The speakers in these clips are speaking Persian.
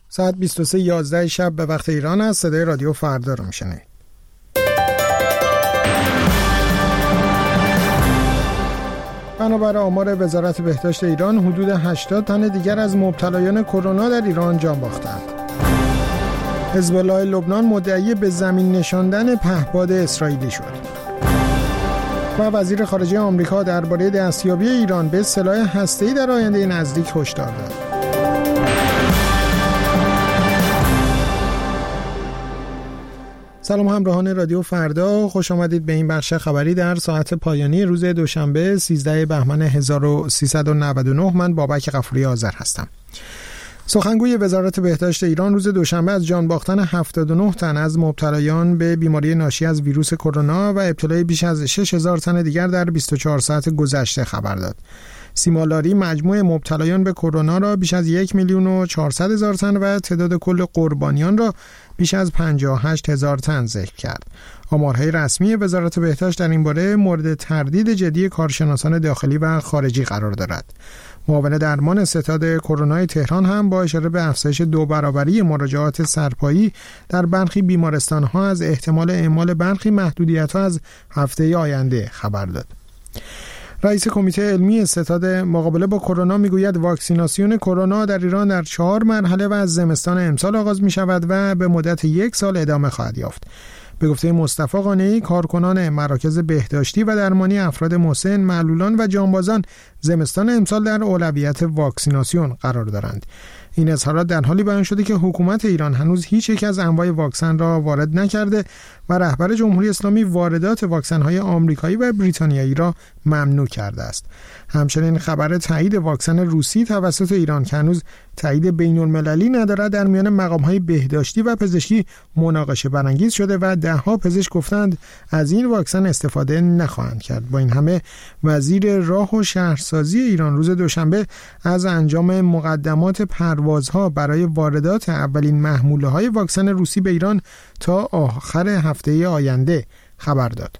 ساعت 23:11 شب به وقت ایران است. صدای رادیو فردا رو میشنید. بنابر آمار وزارت بهداشت ایران، حدود 80 تن دیگر از مبتلایان کرونا در ایران جان باختند. حزب الله لبنان مدعی به زمین نشاندن پهپاد اسرائیلی شد. و وزیر خارجه آمریکا درباره دستیابی ایران به سلاح هسته‌ای در آینده نزدیک هشدار داد. سلام همراهان رادیو فردا، خوش آمدید به این بخش خبری در ساعت پایانی روز دوشنبه 13 بهمن 1399. من بابک غفوری آذر هستم. سخنگوی وزارت بهداشت ایران روز دوشنبه از جان باختن 79 تن از مبتلایان به بیماری ناشی از ویروس کرونا و ابتلای بیش از 6000 تن دیگر در 24 ساعت گذشته خبر داد. سیمالاری مجموع مبتلایان به کرونا را بیش از 1,400,000 تن و تعداد کل قربانیان را بیش از 58,000 تن ذکر کرد. آمارهای رسمی وزارت بهداشت در این باره مورد تردید جدی کارشناسان داخلی و خارجی قرار دارد. معاون درمان ستاد کرونا تهران هم با اشاره به افزایش 2 برابری مراجعات سرپایی در برخی بیمارستان‌ها از احتمال اعمال برخی محدودیت‌ها از هفته آینده خبر داد. رئیس کمیته علمی ستاد مقابله با کرونا میگوید واکسیناسیون کرونا در ایران در 4 مرحله و از زمستان امسال آغاز می شود و به مدت 1 سال ادامه خواهد یافت. به گفته مصطفی قانعی، کارکنان مراکز بهداشتی و درمانی افراد مسن، معلولان و جانبازان زمستان امسال در اولویت واکسیناسیون قرار دارند. این اظهارات در حالی بیان شده که حکومت ایران هنوز هیچ یک از انواع واکسن را وارد نکرده و رهبر جمهوری اسلامی واردات واکسن‌های آمریکایی و بریتانیایی را ممنوع کرده است. همچنین خبر تایید واکسن روسی توسط ایران که هنوز تایید بین‌المللی ندارد در میان مقام‌های بهداشتی و پزشکی مناقشه برانگیز شده و ده‌ها پزشک گفتند از این واکسن استفاده نخواهند کرد. با این همه وزیر راه و شهرسازی ایران روز دوشنبه از انجام مقدمات پروازها برای واردات اولین محموله‌های واکسن روسی به ایران تا آخر هفته آینده خبر داد.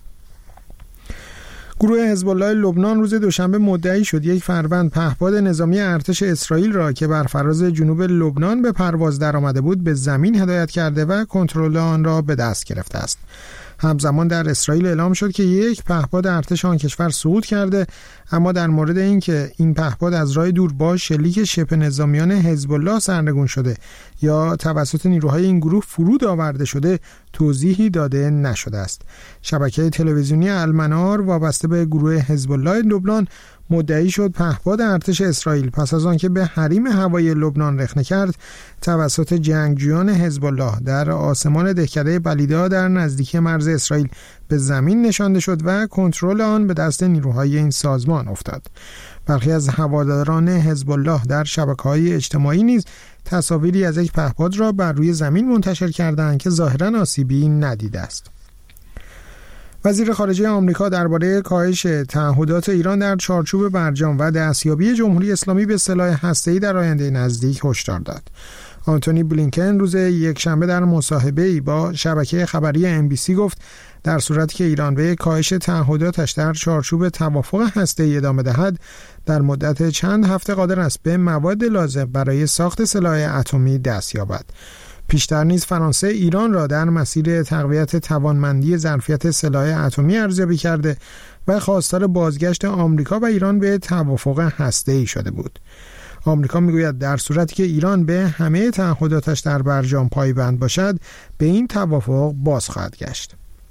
گروه حزب الله لبنان روز دوشنبه مدعی شد یک فروند پهپاد نظامی ارتش اسرائیل را که بر فراز جنوب لبنان به پرواز درآمده بود به زمین هدایت کرده و کنترل آن را به دست گرفته است. همزمان در اسرائیل اعلام شد که یک پهپاد ارتش آن کشور سقوط کرده، اما در مورد اینکه این پهپاد از راه دور با شلیک شبه نظامیان حزب الله سرنگون شده یا توسط نیروهای این گروه فرود آورده شده توضیحی داده نشده است. شبکه تلویزیونی المنار وابسته به گروه حزب الله لبنان مدعی شد پهپاد ارتش اسرائیل پس از آنکه به حریم هوایی لبنان رخنه کرد توسط جنگجویان حزب الله در آسمان دهکده بلیدا در نزدیکی مرز اسرائیل به زمین نشانده شد و کنترل آن به دست نیروهای این سازمان افتاد. برخی از هواداران حزب الله در شبکه‌های اجتماعی نیز تصاویری از یک پهپاد را بر روی زمین منتشر کردند که ظاهراً آسیبی ندیده است. وزیر خارجه آمریکا درباره کاهش تعهدات ایران در چارچوب برجام و دستیابی جمهوری اسلامی به سلاح هسته‌ای در آینده نزدیک هشدار داد. آنتونی بلینکن روز یکشنبه در مصاحبه‌ای با شبکه خبری NBC گفت در صورتی که ایران به کاهش تعهداتش در چارچوب توافق هسته‌ای ادامه دهد، در مدت چند هفته قادر است به مواد لازم برای ساخت سلاح اتمی دست یابد. پیشتر نیز فرانسه ایران را در مسیر تقویت توانمندی ظرفیت سلاح اتمی ارزیابی کرده و خواستار بازگشت آمریکا و ایران به توافق هسته‌ای شده بود. آمریکا میگوید در صورتی که ایران به همه تعهداتش در برجام پایبند باشد، به این توافق باز خواهد گشت.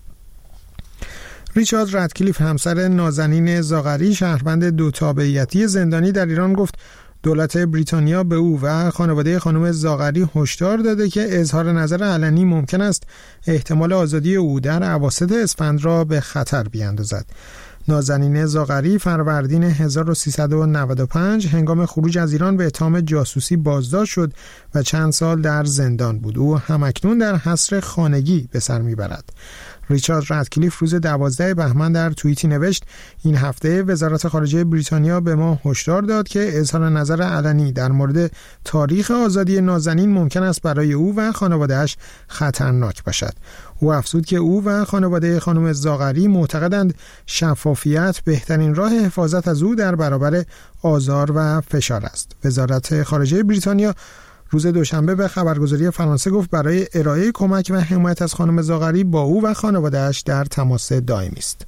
ریچارد رادکلیف همسر نازنین زاغری شهروند 2 تابعیتی زندانی در ایران گفت دولت بریتانیا به او و خانواده خانم زاغری هشدار داده که اظهار نظر علنی ممکن است احتمال آزادی او در اواسط اسفند را به خطر بیاندازد. نازنین زاغری فروردین 1395 هنگام خروج از ایران به اتهام جاسوسی بازداشت شد و چند سال در زندان بود. او همکنون در حصر خانگی به سر میبرد. ریچارد رادکلیف روز 12 بهمن در توییتی نوشت این هفته وزارت خارجه بریتانیا به ما هشدار داد که اظهار نظر علنی در مورد تاریخ آزادی نازنین ممکن است برای او و خانواده‌اش خطرناک باشد. او افزود که او و خانواده خانم زاغری معتقدند شفافیت بهترین راه حفاظت از او در برابر آزار و فشار است. وزارت خارجه بریتانیا روز دوشنبه به خبرگزاری فرانسه گفت برای ارائه کمک و حمایت از خانم زاغری با او و خانواده‌اش در تماس دائمی است.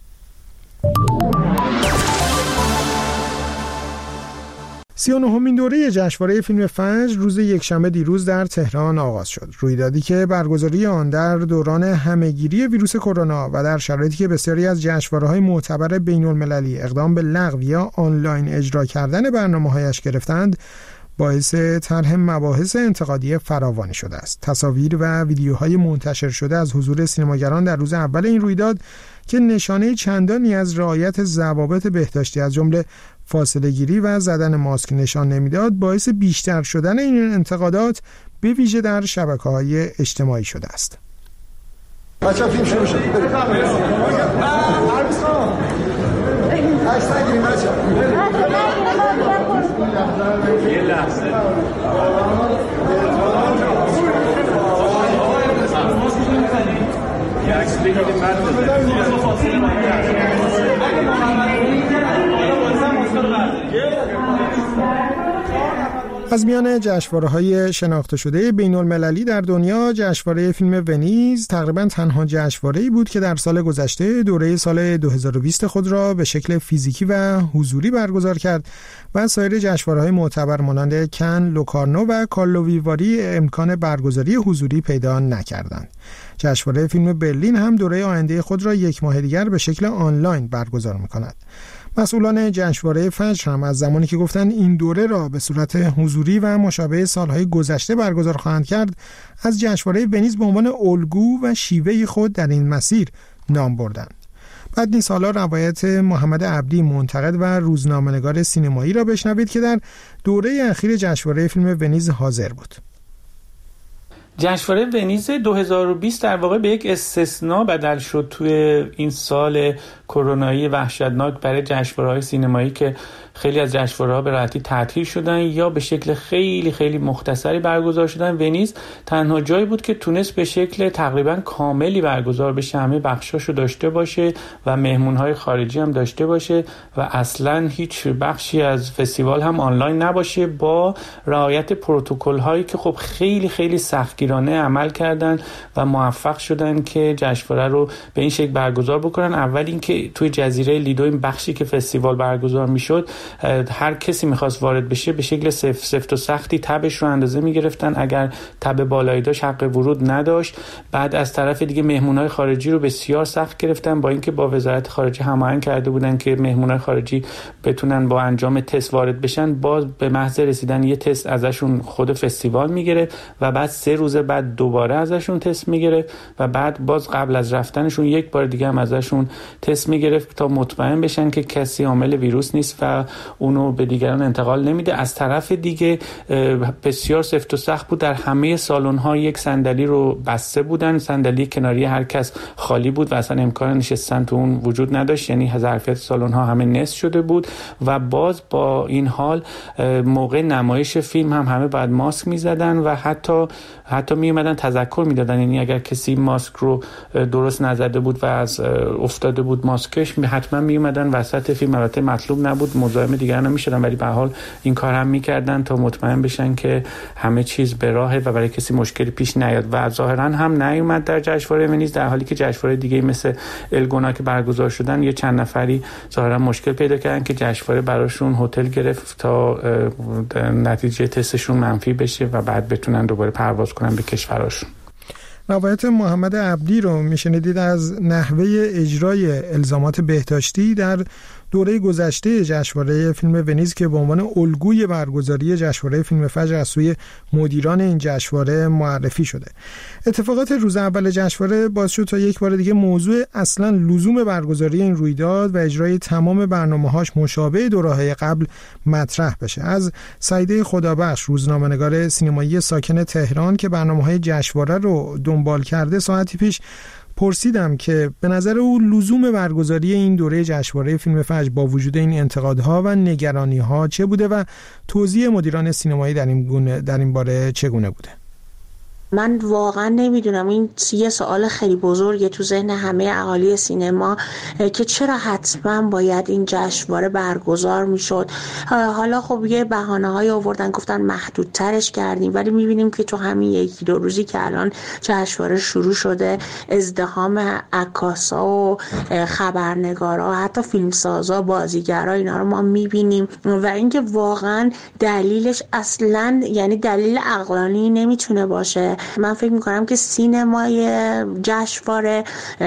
39مین دوره جشنواره فیلم فجر روز یکشنبه دیروز در تهران آغاز شد. رویدادی که برگزاری آن در دوران همه‌گیری ویروس کرونا و در شرایطی که بسیاری از جشنواره‌های معتبر بین‌المللی اقدام به لغو یا آنلاین اجرا کردن برنامه‌هایش گرفتند، باعث طرح مباحث انتقادی فراوانی شده است. تصاویر و ویدیوهای منتشر شده از حضور سینماگران در روز اول این رویداد که نشانه چندانی از رعایت ضوابط بهداشتی از جمله فاصله گیری و زدن ماسک نشان نمیداد، باعث بیشتر شدن این انتقادات به ویژه در شبکه‌های اجتماعی شده است. بچه‌ها فیلم شروع شد. یه لحظه یه عکس بگیریم بعد از میان جشنواره‌های شناخته شده بین‌المللی در دنیا، جشنواره فیلم ونیز تقریباً تنها جشنواره‌ای بود که در سال گذشته دوره سال 2020 خود را به شکل فیزیکی و حضوری برگزار کرد و سایر جشنواره‌های معتبر مانند کن، لوکارنو و کارلووی امکان برگزاری حضوری پیدا نکردند. جشنواره فیلم برلین هم دوره آینده خود را یک ماه دیگر به شکل آنلاین برگزار می‌کند. مسئولان جشنواره فجر هم از زمانی که گفتند این دوره را به صورت حضوری و مشابه سالهای گذشته برگزار خواهند کرد، از جشنواره ونیز به عنوان الگو و شیوه خود در این مسیر نام بردند. بعد نیست حالا روایت محمد عبدی، منتقد و روزنامه‌نگار سینمایی را بشنوید که در دوره اخیر جشنواره فیلم ونیز حاضر بود. جشنواره ونیز 2020 در واقع به یک استثناء بدل شد توی این سال کرونایی وحشتناک برای جشنواره‌های سینمایی که خیلی از جشنواره‌ها به راحتی تعطیل شدن یا به شکل خیلی خیلی مختصری برگزار شدن. ونیز تنها جایی بود که تونست به شکل تقریبا کاملی برگزار بشه، همه بخشاشو داشته باشه و مهمون‌های خارجی هم داشته باشه و اصلاً هیچ بخشی از فستیوال هم آنلاین نباشه، با رعایت پروتکل‌هایی که خب خیلی خیلی سختگیرانه عمل کردن و موفق شدن که جشنواره رو به این شکل برگزار بکنن. اول اینکه توی جزیره لیدو، این بخشی که فستیوال برگزار میشد، هر کسی میخواست وارد بشه به شکل سفت و سختی تبش رو اندازه میگرفتن، اگر تب بالایی داشت حق ورود نداشت. بعد از طرف دیگه مهمونای خارجی رو بسیار سخت گرفتن، با اینکه با وزارت خارجه هماهنگ کرده بودن که مهمونای خارجی بتونن با انجام تست وارد بشن، باز به محض رسیدن یه تست ازشون خود فستیوال میگرفت و بعد 3 روز بعد دوباره ازشون تست میگرفت و بعد باز قبل از رفتنشون یک بار دیگه هم ازشون تست میگرفت تا مطمئن بشن که کسی حامل ویروس نیست و اونو به دیگران انتقال نمیده. از طرف دیگه بسیار سفت و سخت بود، در همه سالن‌ها یک صندلی رو بسته بودن، صندلی کناری هر کس خالی بود و اصلا امکان نشستن تو اون وجود نداشت، یعنی ظرفیت سالن‌ها همه نصف شده بود و باز با این حال موقع نمایش فیلم هم همه باید ماسک می‌زدن و حتی میومدن تذکر میدادن، یعنی اگر کسی ماسک رو درست نزده بود و از افتاده بود ماسکش، حتما میومدن وسط فیلم، البته مطلوب نبود، مزاحم دیگران نمیشدن، ولی به هر حال این کار هم میکردن تا مطمئن بشن که همه چیز به راهه و برای کسی مشکلی پیش نیاد و ظاهرا هم نیومد در جشنواره ونیز، در حالی که جشنواره دیگه مثل الگونا که برگزار شدن یه چند نفری ظاهرا مشکل پیدا کردن که جشنواره براشون هتل گرفت تا نتیجه تستشون منفی بشه و بعد بتونن دوباره پرواز کنن به کشورشون. روایت محمد عبدی رو میشنیدید از نحوه اجرای الزامات بهداشتی در دوره گذشته جشنواره فیلم ونیز که به عنوان الگوی برگزاری جشنواره فیلم فجر از سوی مدیران این جشنواره معرفی شده. اتفاقات روز اول جشنواره باعث شد تا یک بار دیگه موضوع اصلا لزوم برگزاری این رویداد و اجرای تمام برنامه‌هاش مشابه دوره‌های قبل مطرح بشه. از سعیده خدابخش، روزنامه‌نگار سینمایی ساکن تهران که برنامه‌های جشنواره رو دنبال کرده، ساعتی پیش پرسیدم که به نظر او لزوم برگزاری این دوره جشنواره فیلم فجر با وجود این انتقادها و نگرانی‌ها چه بوده و توضیح مدیران سینمایی در این باره چگونه بوده. من واقعا نمیدونم، این یه سوال خیلی بزرگه تو ذهن همه اهالی سینما که چرا حتما باید این جشنواره برگزار میشد. حالا خب یه بهانه‌های آوردن، گفتن محدودترش کردیم، ولی میبینیم که تو همین 1-2 روزی که الان جشنواره شروع شده، ازدحام عکاسا و خبرنگارا، حتی فیلمسازا، بازیگرا، اینا رو ما میبینیم و اینکه واقعا دلیلش اصلا یعنی دلیل عقلانی نمیتونه باشه. من فکر میکنم که سینمای جشنواره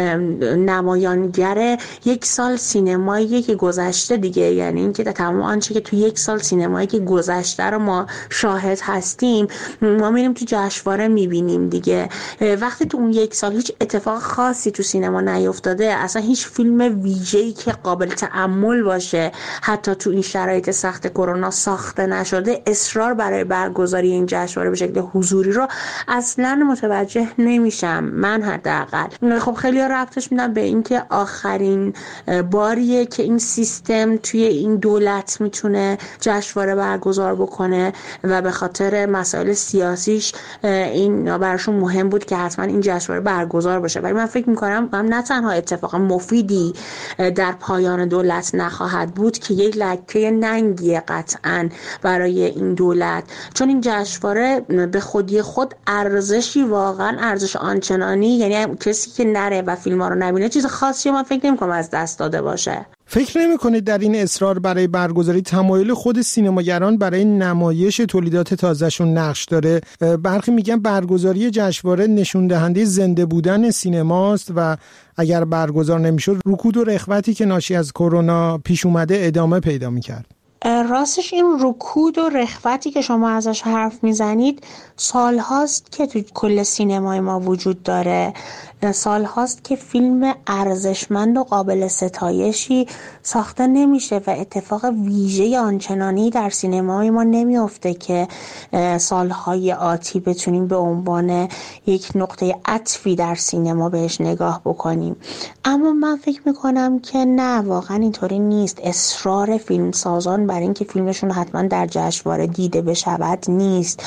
نمایانگر یک سال سینمایی که گذشته دیگه، یعنی اینکه تمام آنچه که تو یک سال سینمایی که گذشته رو ما شاهد هستیم ما میریم تو جشنواره میبینیم دیگه. وقتی تو اون یک سال هیچ اتفاق خاصی تو سینما نیفتاده، اصلا هیچ فیلم ویژه‌ای که قابل تأمل باشه حتی تو این شرایط سخت کرونا ساخته نشده، اصرار برای برگزاری این جشنواره به شکل حضوری رو اصلا متوجه نمیشم، من حداقل. خب خیلی ها ربطش میدن به اینکه آخرین باریه که این سیستم توی این دولت میتونه جشنواره برگزار بکنه و به خاطر مسائل سیاسیش این براشون مهم بود که حتما این جشنواره برگزار باشه. ولی من فکر میکنم نه تنها اتفاق مفیدی در پایان دولت نخواهد بود که یک لکه ننگیه قطعا برای این دولت، چون این جشنواره به خودی خود ارزشی، واقعا ارزش آنچنانی، یعنی کسی که نره و فیلم ها رو نبینه چیز خاصی من فکر نمی‌کنم از دست داده باشه. فکر نمی‌کنید در این اصرار برای برگزاری تمایل خود سینماگران برای نمایش تولیدات تازه‌شون نقش داره؟ برخی میگن برگزاری جشنواره نشون دهنده زنده بودن سینماست و اگر برگزار نمی‌شد رکود و رخوتی که ناشی از کرونا پیش اومده ادامه پیدا می‌کرد. راستش این رکود و رخوتی که شما ازش حرف میزنید سال هاست که تو کل سینمای ما وجود داره، سال هاست که فیلم ارزشمند و قابل ستایشی ساخته نمیشه و اتفاق ویژه آنچنانی در سینمای ما نمیفته که سالهای آتی بتونیم به عنوان یک نقطه عطفی در سینما بهش نگاه بکنیم. اما من فکر میکنم که نه، واقعا اینطوری نیست. اصرار فیلمسازان برای اینکه فیلمشون حتما در جشنواره دیده بشود نیست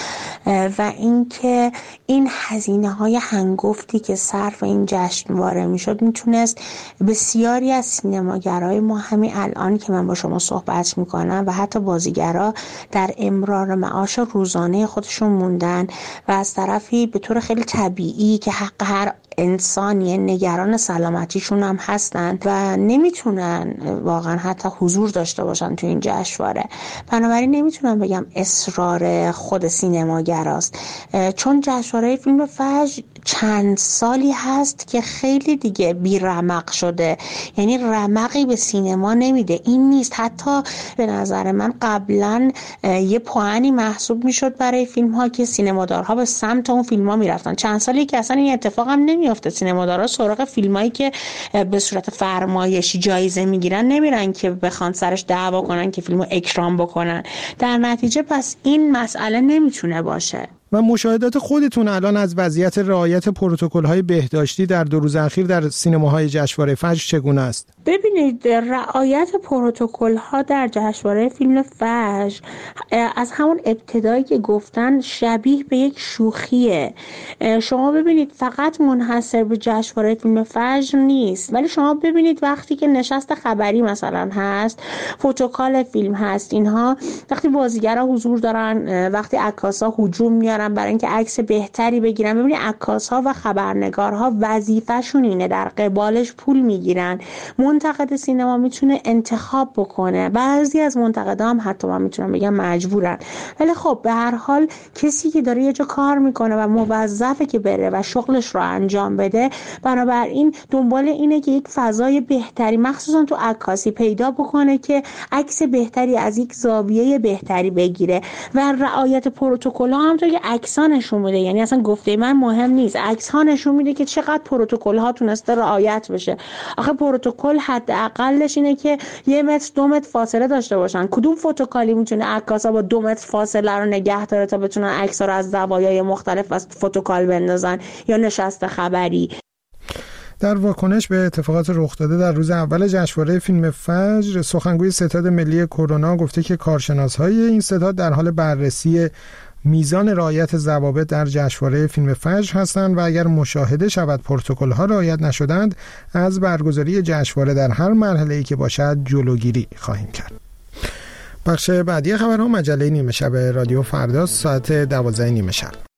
و اینکه این هزینه‌های هنگفتی که صرف این جشنواره میشد میتونست بسیاری از سینماگرای ما همین الان که من با شما صحبت میکنم و حتی بازیگرا در امرار معاش روزانه خودشون موندن و از طرفی به طور خیلی طبیعی که حق هر انسانی نگران سلامتیشون هم هستن و نمیتونن واقعا حتی حضور داشته باشن تو این جشنواره. بنابراین نمیتونم بگم اصرار خود سینماگراست، چون جشنواره فیلم فجر چند سالی هست که خیلی دیگه بی رمق شده، یعنی رمقی به سینما نمیده. این نیست، حتی به نظر من قبلا یه پوانی محسوب میشد برای فیلم ها که سینمادارها به سمت اون فیلم ها میرفتن. چند سالی که اصلا این اتفاق هم نمیافته، سینمادارها سراغ فیلم هایی که به صورت فرمایشی جایزه میگیرن نمیرن که بخوان سرش دعوا کنن که فیلمو اکرام بکنن. در نتیجه پس این مسئله نمیتونه باشه. و مشاهدات خودتون الان از وضعیت رعایت پروتکل‌های بهداشتی در 2 روز اخیر در سینماهای جشنواره فجر چگونه است؟ ببینید، رعایت پروتکل‌ها در جشنواره فیلم فجر از همون ابتدایی که گفتن شبیه به یک شوخیه. شما ببینید فقط منحصر به جشنواره فیلم فجر نیست، ولی شما ببینید وقتی که نشست خبری مثلا هست، پروتکل فیلم هست، اینها وقتی بازیگرا حضور دارن، وقتی عکاسا هجوم میارن برای اینکه عکس بهتری بگیرن، ببینید عکاس‌ها و خبرنگارها وظیفه‌شون اینه، در قبالش پول میگیرن. منتقد سینما میتونه انتخاب بکنه، بعضی از منتقدا هم حتی من میتونم بگم مجبورن، ولی خب به هر حال کسی که داره یه جا کار میکنه و موظفه که بره و شغلش رو انجام بده، بنابراین دنبال اینه که یک فضای بهتری مخصوصا تو عکاسی پیدا بکنه که عکس بهتری از یک زاویه بهتری بگیره و رعایت پروتکل‌ها هم تو که عکس‌ها نشون میده، یعنی اصلا گفته من مهم نیست، عکس‌ها نشون میده که چقدر پروتکل‌ها تونسته رعایت بشه. آخه پروتکل حداقلش اینه که 1 متر 2 متر فاصله داشته باشن. کدوم فوتوکالی میتونه عکاسا با 2 متر فاصله رو نگه داره تا بتونن عکس‌ها رو از زوایای مختلف از فوتوکال بندازن یا نشست خبری؟ در واکنش به اتفاقات رخ داده در روز اول جشنواره فیلم فجر، سخنگوی ستاد ملی کرونا گفته که کارشناس‌های این ستاد در حال بررسی میزان رعایت ضوابط در جشنواره فیلم فجر هستند و اگر مشاهده شود پروتکل‌ها رعایت نشدند از برگزاری جشنواره در هر مرحله‌ای که باشد جلوگیری خواهیم کرد. بخش بعدی خبرها مجله نیمه شب رادیو فردا ساعت 12 نیمه شب.